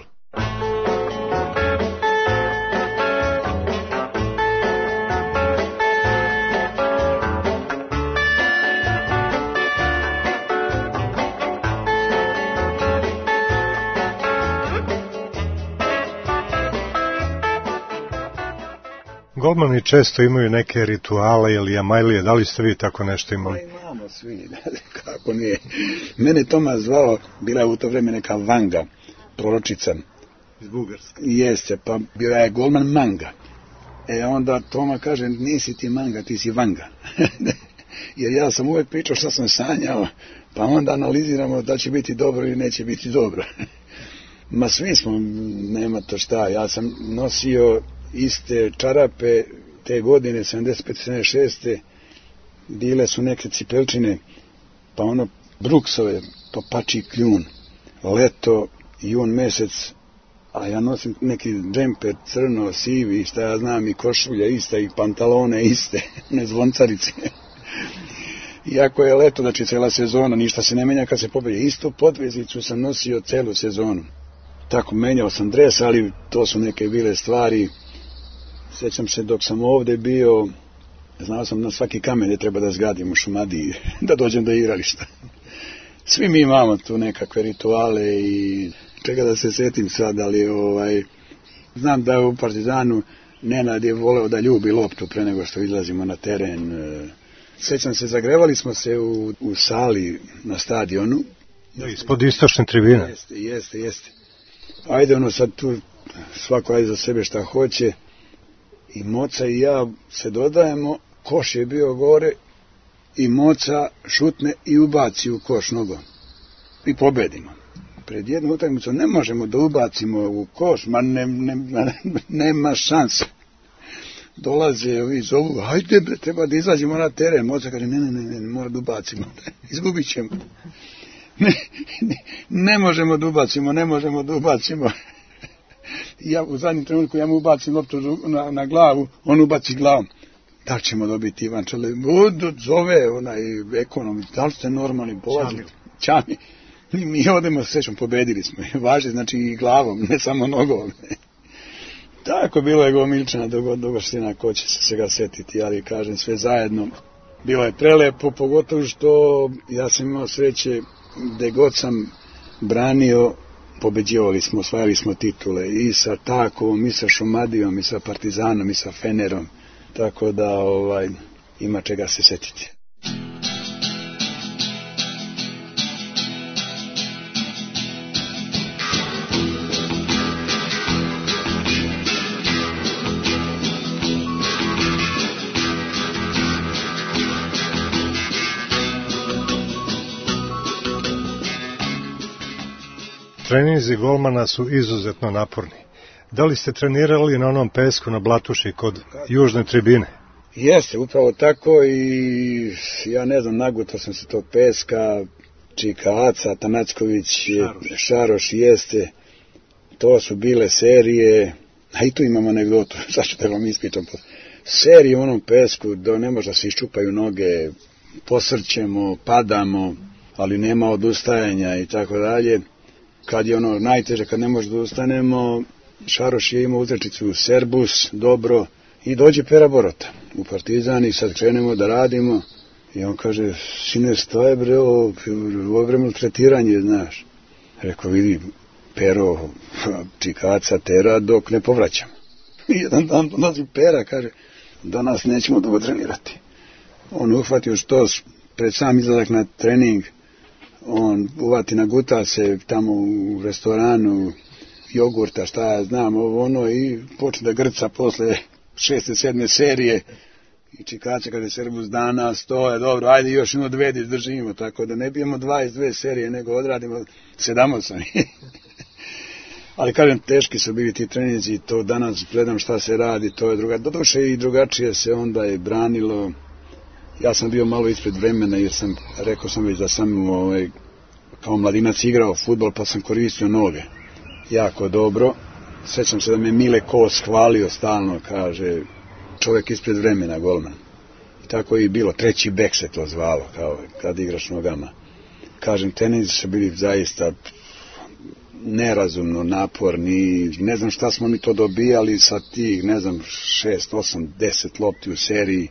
Golmani često imaju neke rituale ili jamajlije, da li ste vi tako nešto imali? Imamo svi, kako nije. Mene Toma zvao, bila je u to vreme neka Vanga, proročica. Iz Bugarske. Jeste, pa bio je golman Manga. Onda Toma kaže, nisi ti Manga, ti si Vanga. Jer ja sam uvek pričao što sam sanjao, pa onda analiziramo da će biti dobro ili neće biti dobro. Ma svi smo, nema to šta, ja sam nosio iste čarape te godine, 75-76. Bile su neke cipelčine, pa ono Bruksove, pa pači kljun, leto, jun mesec, a ja nosim neki džemper crno, sivi, šta ja znam, i košulja ista, i pantalone iste, ne zvoncarice. Iako je leto, znači cela sezona, ništa se ne menja kad se pobedi. Istu podvezicu sam nosio celu sezonu. Tako, menjao sam dres, ali to su neke bile stvari. Sjećam se dok sam ovde bio, znao sam na svaki kamen gdje treba da zgadim u Šumadiji, da dođem do igrališta. Svi mi imamo tu nekakve rituale i čega da se setim sad, ali znam da u Partizanu Nenad je voleo da ljubi loptu pre nego što izlazimo na teren. Sjećam se, zagrevali smo se u sali na stadionu. Da, ispod istočne tribine. Jeste. Ajde, sad tu svako ajde za sebe šta hoće. I Moca i ja se dodajemo, koš je bio gore i Moca šutne i ubaci u koš nogom. I pobedimo. Pred jednu utakmicu ne možemo da ubacimo u koš, nema šanse. Dolaze i zovu, hajde bre, treba da izađemo na teren. Moca kaže, ne, mora da ubacimo, izgubit ćemo. Ne možemo da ubacimo. Ja u zadnjem trenutku mu ubacim loptu na glavu, on ubaci glavom. Da li ćemo dobiti Ivan Čele? Zove onaj ekonom, da li ste normalni, polazni? Čami. Mi odemo s srećom, pobedili smo. Važi, znači i glavom, ne samo nogom. Tako, bilo je gomilčana dogoština, ko će se svega setiti, ali kažem sve zajedno. Bilo je prelepo, pogotovo što ja sam imao sreće gde god sam branio, pobeđivali smo, osvajali smo titule i sa Takovom, i sa Šumadijom, i sa Partizanom, i sa Fenerom. Tako da ima čega se setiti. Treninzi golmana su izuzetno naporni. Da li ste trenirali na onom pesku na Blatuši kod južne tribine? Jeste, upravo tako i ja ne znam, nagutao sam se tog peska, Čika Aca, Tanacković, Šaroš, jeste. To su bile serije, a i tu imamo anegdotu, zašto te vam ispitam. Serije u onom pesku, da ne može da se iščupaju noge, posrćemo, padamo, ali nema odustajanja i tako dalje. Kad je najteže, kad ne može da ustanemo, Šaroš je imao uzrečicu Serbus, dobro, i dođe Pera Borota u Partizan i sad krenemo da radimo i on kaže, sine, šta je bre, ovo vremeno tretiranje, znaš. Rekao, vidi, Pero, Čikaca, tera dok ne povraćamo. I jedan dan dolazi Pera, kaže, danas nećemo dugo trenirati. On uhvatio štos pred sam izlazak na trening, on uvati na gutace tamo u restoranu, jogurta, šta ja znam, i počne da grca posle 6. 7. serije i Čikaća kada je Serbus danas, to je dobro, ajde još 2 izdržimo, tako da ne bijemo 22 serije, nego odradimo 7-8. Ali kažem, teški su bili ti treninzi, to danas gledam šta se radi, to je doduše i drugačije se onda je branilo. Ja sam bio malo ispred vremena jer rekao sam već da sam kao mladinac igrao fudbal pa sam koristio noge. Jako dobro. Sjećam se da me Mile Kos hvalio stalno, kaže, čovjek ispred vremena, golman. I tako je i bilo, 3. bek se to zvalo, kao kad igraš nogama. Kažem, tenis su bili zaista nerazumno naporni, ne znam šta smo mi to dobijali sa tih, 6, 8, 10 lopti u seriji.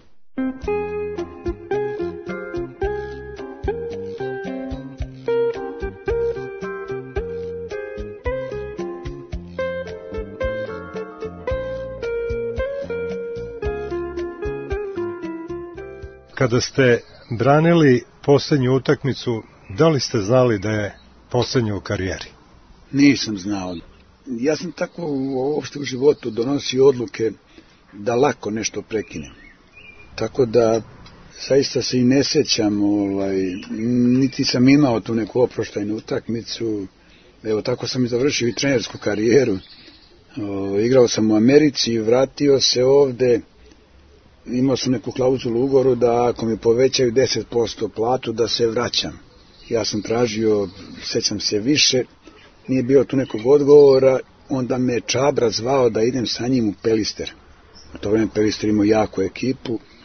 Kada ste branili posljednju utakmicu, da li ste znali da je posljednja u karijeri? Nisam znao. Ja sam tako uopšte u životu donosio odluke da lako nešto prekinem. Tako da zaista se i ne sjećam, niti sam imao tu neku oproštajnu utakmicu. Evo, tako sam i završio i trenersku karijeru. Igrao sam u Americi, vratio se ovde. Imao sam neku klauzulu u ugovoru da ako mi povećaju 10% platu da se vraćam. Ja sam tražio, sjećam se, više, nije bilo tu nekog odgovora, onda me Čabra zvao da idem sa njim u Pelister. U to vreme Pelister imao jaku ekipu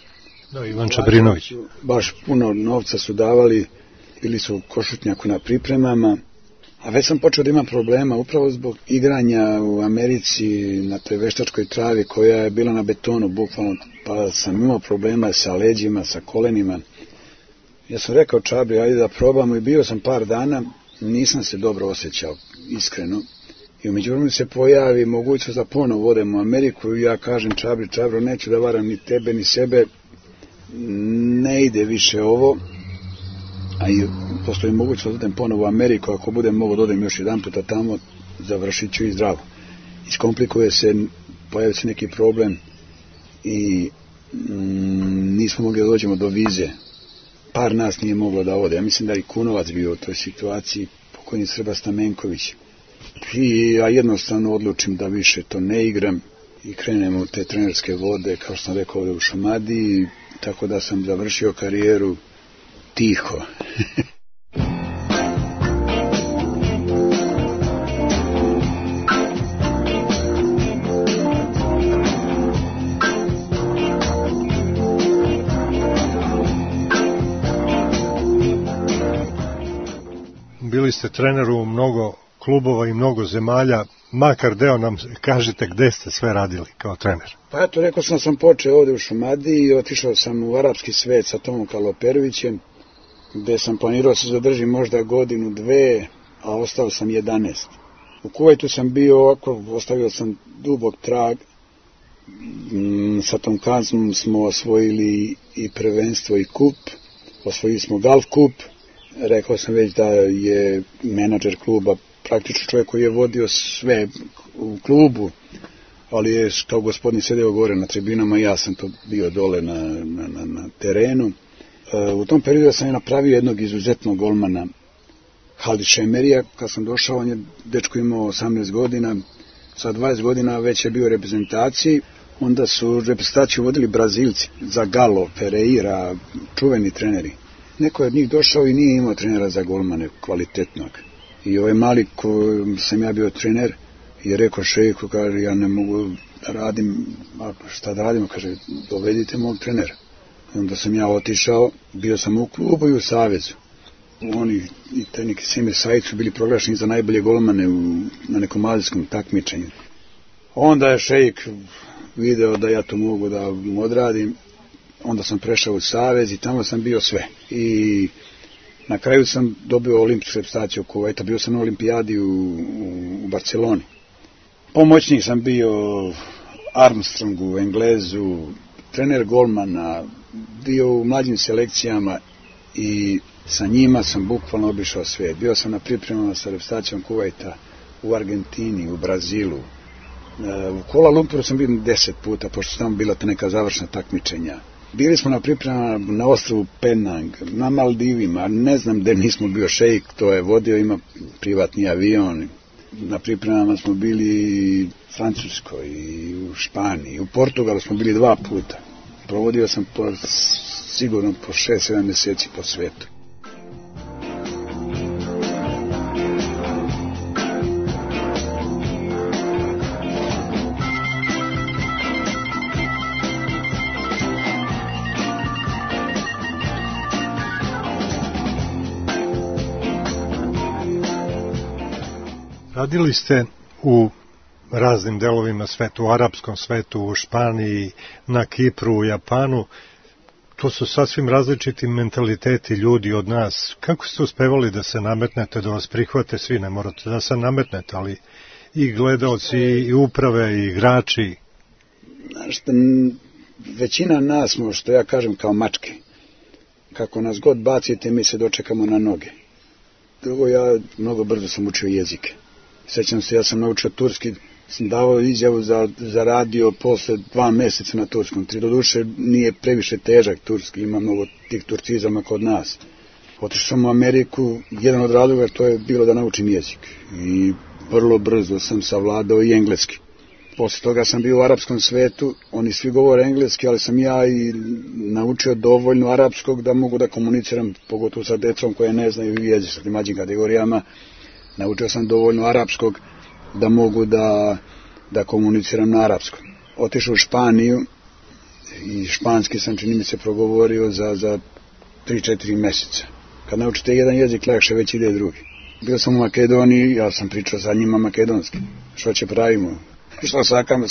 No, Ivan Čabrinović. Baš puno novca su davali, ili su u Košutnjaku na pripremama, a već sam počeo da imam problema upravo zbog igranja u Americi na toj veštačkoj travi koja je bila na betonu bukvalno, pa sam imao problema sa leđima, sa kolenima. Ja sam rekao Čabri, ajde da probamo, i bio sam par dana, nisam se dobro osjećao, iskreno. I u međuvremenu se pojavi mogućnost da ponovo odem u Ameriku i ja kažem Čabri, Čabro, neću da varam ni tebe ni sebe, ne ide više ovo, a i postoji mogućnost da odem ponovo u Ameriku, ako budem mogo da odem još jedan puta tamo, završit ću i zdravo. Iskomplikuje se, pojavi se neki problem i nismo mogli da dođemo do vize. Par nas nije moglo da ode. Ja mislim da i Kunovac bio u toj situaciji, pokojni Srba Stamenković. I ja jednostavno odlučim da više to ne igram i krenem u te trenerske vode, kao što sam rekao, ovdje u Šumadiji, tako da sam završio karijeru tiho. Bili ste trener u mnogo klubova i mnogo zemalja, makar deo nam kažete gde ste sve radili kao trener. Pa eto, rekao sam počeo ovdje u Šumadiji i otišao sam u arapski svet sa Tomom Kaloperovićem, gde sam planirao se zadržim možda godinu, dve, a ostao sam 11. U Kuvajtu sam bio ovako, ostavio sam dubok trag, sa tom Kazmom smo osvojili i prvenstvo i kup, osvojili smo Golf kup, rekao sam već da je menadžer kluba praktično čovjek koji je vodio sve u klubu, ali je kao gospodin sedeo gore na tribinama i ja sam to bio dole na terenu. U tom periodu sam je napravio jednog izuzetnog golmana, Halid Šemerija. Kad sam došao, on je dečko imao 18 godina, sa 20 godina već je bio u reprezentaciji. Onda su reprezentaciju vodili Brazilci, Zagallo, Pereira, čuveni treneri. Neko je od njih došao i nije imao trenera za golmane kvalitetnog. I ovaj mali ko sam ja bio trener je rekao šejku, kaže, ja ne mogu da radim, a šta da radimo, kaže, dovedite mog trenera. Onda sam ja otišao, bio sam u klubu i u savezu. Oni i taj neki Semir Said su bili proglašeni za najbolje golmane na nekom azijskom takmičenju. Onda je šejk video da ja to mogu da odradim, onda sam prešao u savez i tamo sam bio sve. I na kraju sam dobio olimpijsku reprezentaciju Kuvajta, bio sam na olimpijadi u Barceloni. Pomoćnik sam bio Armstrongu u Englezu, trener golmana, bio u mlađim selekcijama i sa njima sam bukvalno obišao svijet. Bio sam na pripremama sa reprezentacijom Kuvajta u Argentini, u Brazilu. U Kuala Lumpuru sam bio 10 puta, pošto su tamo bila ta neka završna takmičenja. Bili smo na pripremama na ostrvu Penang, na Maldivima, ne znam gde nismo bio, šejk to je vodio, ima privatni avion. Na pripremama smo bili u Francuskoj i u Španiji, u Portugalu smo bili 2 puta. Provodio sam sigurno po 6-7 mjeseci po svetu. Radili ste u raznim delovima sveta, u arapskom svetu, u Španiji, na Kipru, u Japanu. To su sasvim različiti mentaliteti ljudi od nas. Kako ste uspevali da se nametnete, da vas prihvate svi? Ne morate da se nametnete, ali i gledaoci, i uprave, i igrači. Znaš, većina nas smo, što ja kažem, kao mačke. Kako nas god bacite, mi se dočekamo na noge. Drugo, ja mnogo brzo sam učio jezike. Sjećam se, ja sam naučio turski, sam davao izjavu za radio posle 2 mjeseca na turskom. Doduše nije previše težak turski, ima mnogo tih turcizama kod nas. Otišao sam u Ameriku, jedan od razloga to je bilo da naučim jezik. I vrlo brzo sam savladao i engleski. Posle toga sam bio u arapskom svetu, oni svi govore engleski, ali sam ja i naučio dovoljno arapskog da mogu da komuniciram, pogotovo sa decom koje ne znaju jezik, sa tim mlađim kategorijama. Naučio sam dovoljno arapskog da mogu da komuniciram na arapskom. Otišao u Španiju i španski sam, čini mi se, progovorio za 3-4 mjeseca. Kad naučite jedan jezik, lakše već ide drugi. Bio sam u Makedoniji, ja sam pričao sa njima makedonski. Što će pravimo? Što sakamo?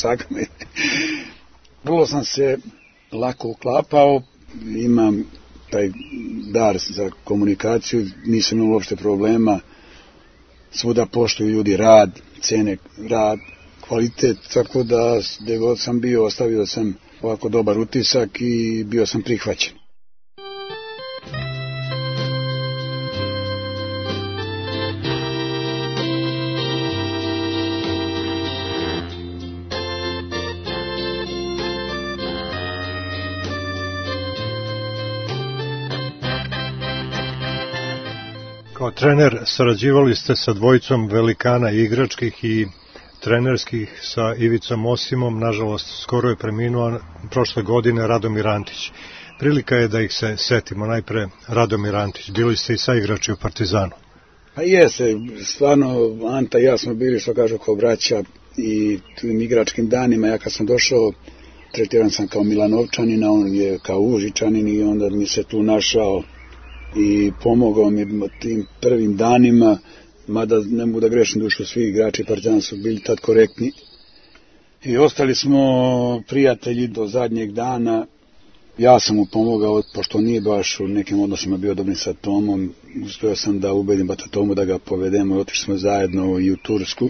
Vrlo sam se lako uklapao, imam taj dar za komunikaciju, nisam imao uopšte problema. Svuda poštuju ljudi rad, cene rad, kvalitet, tako da gdje god sam bio, ostavio sam ovako dobar utisak i bio sam prihvaćen. Kao trener sarađivali ste sa dvojicom velikana igračkih i trenerskih, sa Ivicom Osimom, nažalost skoro je preminuo prošle godine Radomir Antić. Prilika je da ih se setimo. Najpre Radomir Antić, bili ste i sa igrači u Partizanu. Pa jeste, stvarno Anta i ja smo bili, što kažu, kao braća i tim igračkim danima. Ja kad sam došao, tretiran sam kao Milanovčanin, a on je kao Užičanin i onda mi se tu našao i pomogao mi tim prvim danima, mada ne mogu da grešim dušu, svi igrači Partizana su bili tad korektni. I ostali smo prijatelji do zadnjeg dana. Ja sam mu pomogao, pošto nije baš u nekim odnosima bio dobrim sa Tomom, uspio sam da ubedim Bata Tomu da ga povedemo i otišli smo zajedno i u Tursku.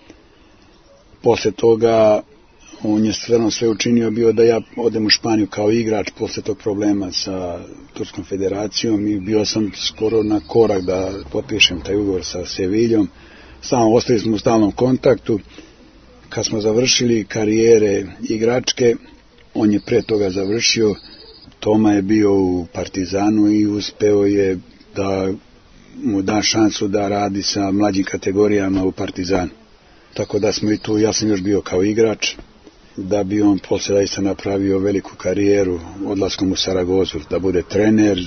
Posle toga on je stvarno sve učinio bio da ja odem u Španiju kao igrač posle tog problema sa Turskom federacijom i bio sam skoro na korak da potpišem taj ugovor sa Seviljom. Samo ostali smo u stalnom kontaktu. Kad smo završili karijere igračke, on je pre toga završio. Toma je bio u Partizanu i uspeo je da mu da šansu da radi sa mlađim kategorijama u Partizanu. Tako da smo i tu, ja sam još bio kao igrač, da bi on posle zaista napravio veliku karijeru odlaskom u Saragozu, da bude trener,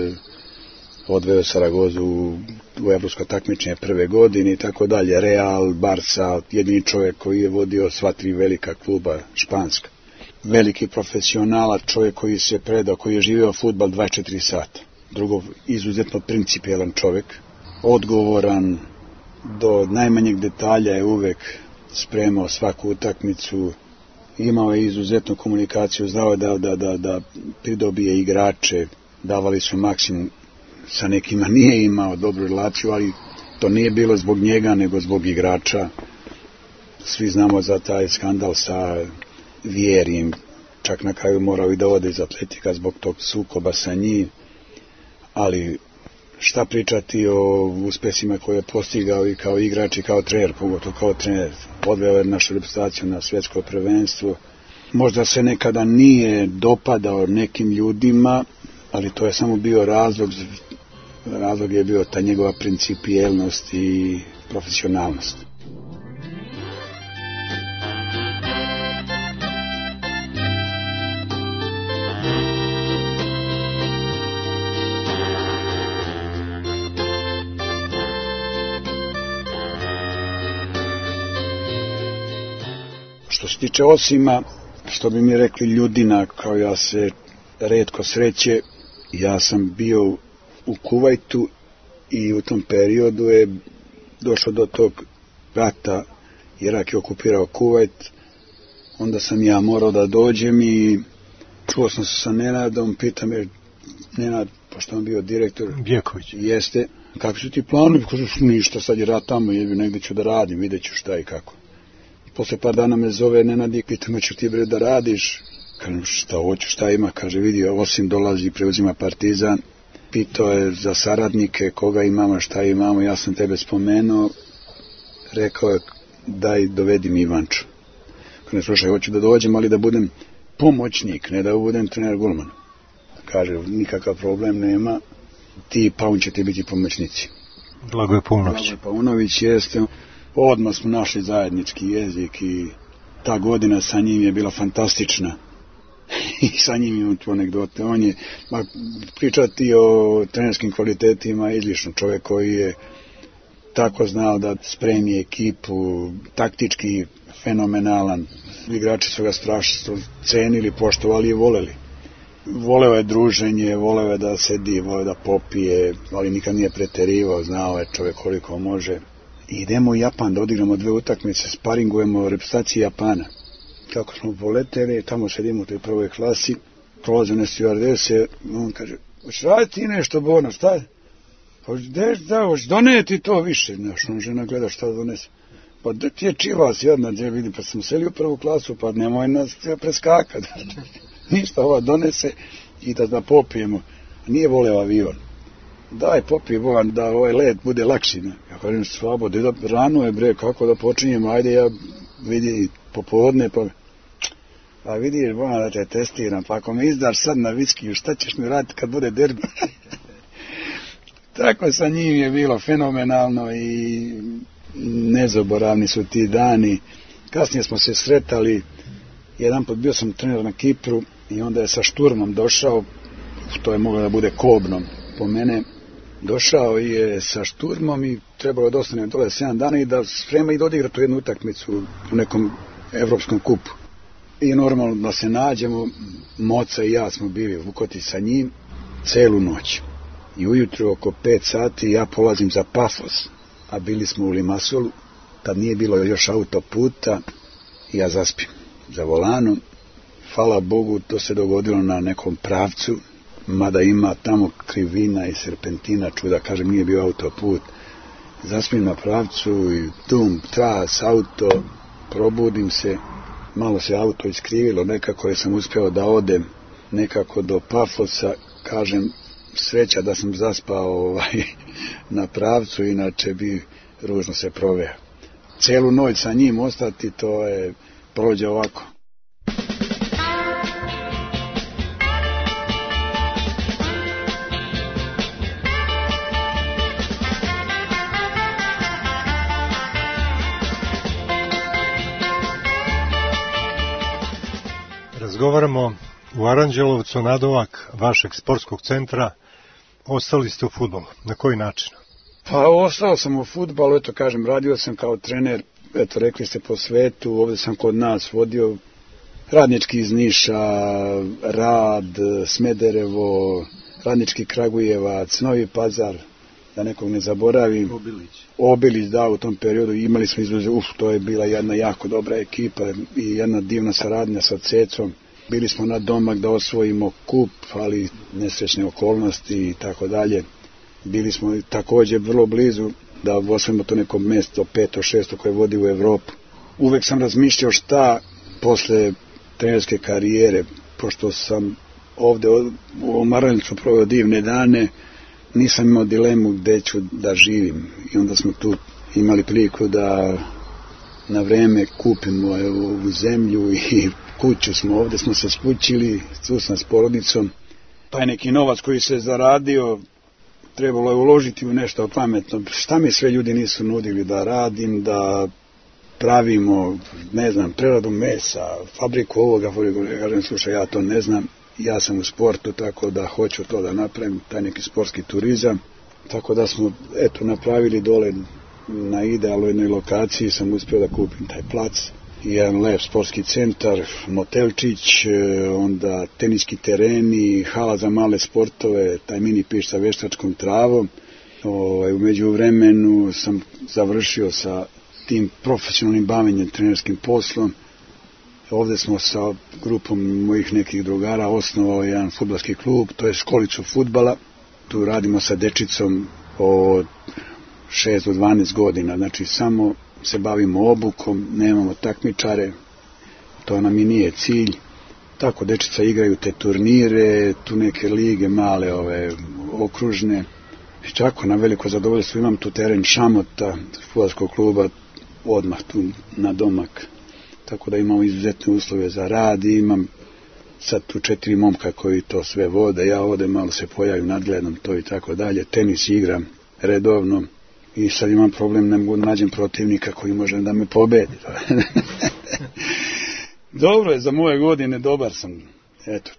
odveo Saragozu u evropsko takmičenje prve godine i tako dalje. Real, Barca, jedini čovjek koji je vodio sva tri velika kluba španska. Veliki profesionalac, čovjek koji se predao, koji je živio fudbal 24 sata. Drugo, izuzetno principijelan čovjek, odgovoran do najmanjeg detalja, je uvek spremao svaku utakmicu, imao je izuzetnu komunikaciju, znao da pridobije igrače, davali su maksimum, sa nekima nije imao dobru relaciju, ali to nije bilo zbog njega, nego zbog igrača. Svi znamo za taj skandal sa Vjerim, čak na kraju morao i da ode iz Atletika zbog tog sukoba sa njim, ali šta pričati o uspesima koje je postigao i kao igrač i kao trener, pogotovo kao trener. Odveo je našu reprezentaciju na svjetsko prvenstvo. Možda se nekada nije dopadao nekim ljudima, ali to je samo bio razlog. Razlog je bio ta njegova principijelnost i profesionalnost. Što se tiče Osima, što bi mi rekli Ljudina, kao ja se retko sreće, ja sam bio u Kuvajtu i u tom periodu je došlo do tog rata, Irak je okupirao Kuvajt, onda sam ja morao da dođem i čuo sam se sa Nenadom, pita me Nenad, pošto on bio direktor Bjeković, jeste, kakvi su ti planovi? Kažu, ništa, sad je rat tamo, negdje ću da radim, vidjet ću šta i kako. Posle par dana me zove Nenad i pita me, ću ti bre da radiš? Kažem, šta hoću, šta ima? Kaže, vidi, Osim dolazi, preuzima Partizan. Pitao je za saradnike, koga imamo, šta imamo, ja sam tebe spomenuo. Rekao je, daj, dovedim Ivanču. Kaže, slušaj, hoću da dođem, ali da budem pomoćnik, ne da budem trener golman. Kaže, nikakav problem nema, ti i Paun ćete biti pomoćnici. Blagoje Paunović. Blagoje Paunović jeste. Odmah smo našli zajednički jezik i ta godina sa njim je bila fantastična. I sa njim imam tu anegdote. On je, pričati o trenerskim kvalitetima, izlično čovjek koji je tako znao da spremi ekipu, taktički fenomenalan. Igrači su ga strašno cenili, poštovali i voleli. Voleo je druženje, voleo je da sedi, voleo da popije, ali nikad nije preterivao, znao je čovjek koliko može. I idemo u Japan da odigramo 2 utakmice, sparingujemo reprezentaciji Japana. Kako smo poleteli, tamo sedimo u toj prvoj klasi, prolaze one stjuardese, on kaže, hoćeš raditi ti nešto, Borna, šta je? Hoćeš doneti to više, znaš, on žena gleda šta donese. Pa da ti je čivas jedna, gdje vidi, pa sam selio u prvu klasu, pa nemoj nas preskakati. Ništa, ova donese i da popijemo. Nije voleo avion. Daj, popij, Bovan, da ovaj let bude lakši. Ne? Ja kažem, slabo, rano je, bre, kako da počinjemo, ajde, ja vidi popodne, pa... A vidiš, Bovan, da te testiram, pa ako me izdaš sad na viskiju, šta ćeš mi raditi kad bude derbi? Tako sa njim je bilo fenomenalno i nezaboravni su ti dani. Kasnije smo se sretali, jedan put bio sam trener na Kipru i onda je sa Šturmom došao, to je moglo da bude Kobnom po mene, došao je sa Šturmom i trebalo da ostane dole 7 dana i da sprema i da odigra tu jednu utakmicu u nekom evropskom kupu. I normalno da se nađemo, Moca i ja smo bili u Vukoti sa njim celu noć. I ujutro oko 5 sati ja polazim za Pafos, a bili smo u Limasolu, tad nije bilo još autoputa i ja zaspim za volanom. Hvala Bogu, to se dogodilo na nekom pravcu, mada ima tamo krivina i serpentina, čuda, kažem, nije bio autoput. Zaspim na pravcu i tras, auto, probudim se, malo se auto iskrivilo, nekako sam uspeo da odem nekako do Pafosa, kažem, sreća da sam zaspao na pravcu, inače bi ružno se proveo. Celu noć sa njim ostati, to je prođe ovako. Razgovaramo u Aranđelovcu, nadomak vašeg sportskog centra. Ostali ste u fudbalu. Na koji način? Pa ostao sam u fudbalu, eto kažem, radio sam kao trener, eto rekli ste po svetu, ovdje sam kod nas vodio Radnički iz Niša, Rad, Smederevo, Radnički Kragujevac, Novi Pazar, da nekog ne zaboravim. Obilić, da, u tom periodu imali smo izvoze, to je bila jedna jako dobra ekipa i jedna divna saradnja sa Cecom. Bili smo na domak da osvojimo kup, ali nesrećne okolnosti i tako dalje. Bili smo također vrlo blizu da osvojimo to neko mjesto, 5. 6. koje vodi u Evropu. Uvek sam razmišljao šta posle trenerske karijere, pošto sam ovdje u Maranelcu proveo divne dane, nisam imao dilemu gde ću da živim. I onda smo tu imali priliku da na vreme kupimo ovu zemlju i kuću smo, ovdje smo se skućili, tu sam s porodicom. Taj neki novac koji se zaradio, trebalo je uložiti u nešto pametno. Šta mi sve ljudi nisu nudili da radim, da pravimo, ne znam, preradu mesa, fabriku ovoga, ja kažem, slušaj, ja to ne znam, ja sam u sportu, tako da hoću to da napravim, taj neki sportski turizam. Tako da smo, eto, napravili dole na idealnoj lokaciji, sam uspio da kupim taj plac. Jedan lep sportski centar, motelčić, onda teniski tereni, hala za male sportove, taj mini piš sa veštačkom travom. U međuvremenu sam završio sa tim profesionalnim bavljenjem trenerskim poslom. Ovdje smo sa grupom mojih nekih drugara osnovao jedan fudbalski klub, to je školicu fudbala. Tu radimo sa dečicom od 6 do 12 godina, znači samo se bavimo obukom, nemamo takmičare, to nam i nije cilj. Tako dečica igraju te turnire, tu neke lige male, okružne. I tako na veliko zadovoljstvo imam tu teren Šamota, fudbalskog kluba, odmah tu na domak. Tako da imamo izuzetne uslove za rad i imam sad tu 4 momka koji to sve vode. Ja ovdje malo se pojavim, nadgledam to i tako dalje. Tenis igram redovno. I sad imam problem, ne mogu nađem protivnika koji može da me pobedi. Dobro je, za moje godine dobar sam. Eto.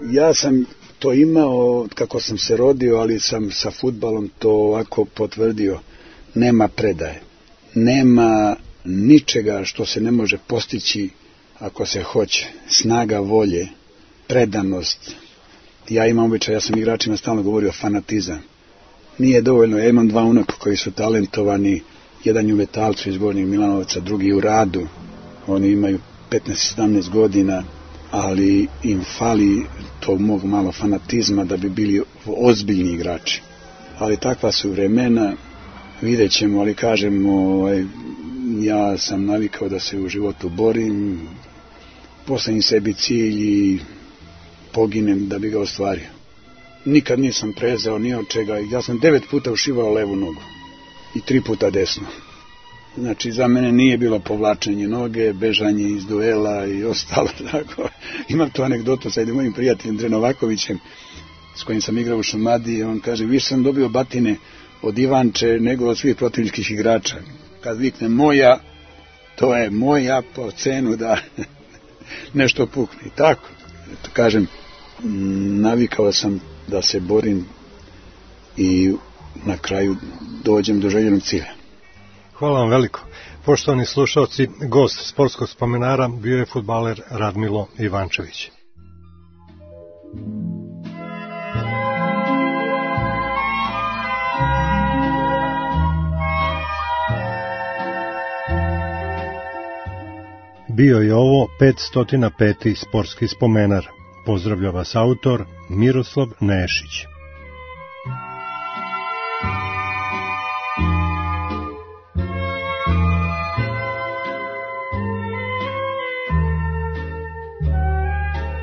Ja sam to imao kako sam se rodio, ali sam sa fudbalom to ovako potvrdio. Nema predaje. Nema ničega što se ne može postići ako se hoće. Snaga volje, predanost. Ja imam običaj, ja sam igračima stalno govorio fanatizam. Nije dovoljno, ja imam 2 unuka koji su talentovani, jedan je u Metalcu iz Gornjeg Milanovca, drugi u Radu. Oni imaju 15-17 godina, ali im fali tog mog malo fanatizma da bi bili ozbiljni igrači. Ali takva su vremena, vidjet ćemo, ali kažem, ja sam navikao da se u životu borim, postavim sebi cilj i poginem da bi ga ostvario. Nikad nisam prezao ni od čega, ja sam 9 puta ušivao levu nogu i 3 puta desnu. Znači, za mene nije bilo povlačenje noge, bežanje iz duela i ostalo tako. Imam tu anegdotu sa jednim mojim prijateljem Drenovakovićem, s kojim sam igrao u Šumadiji, on kaže, više sam dobio batine od Ivanče nego od svih protivničkih igrača. Kad vikne moja, to je moja po cenu da nešto pukne. I tako, kažem, navikao sam da se borim i na kraju dođem do željenog cilja. Hvala vam veliko. Poštovani slušalci, gost sportskog spomenara bio je fudbaler Radmilo Ivančević. Bio je ovo 505. sportski spomenar. Pozdravlja vas autor Miroslav Nešić.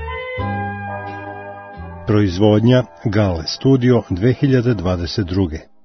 Proizvodnja Gale Studio 2022.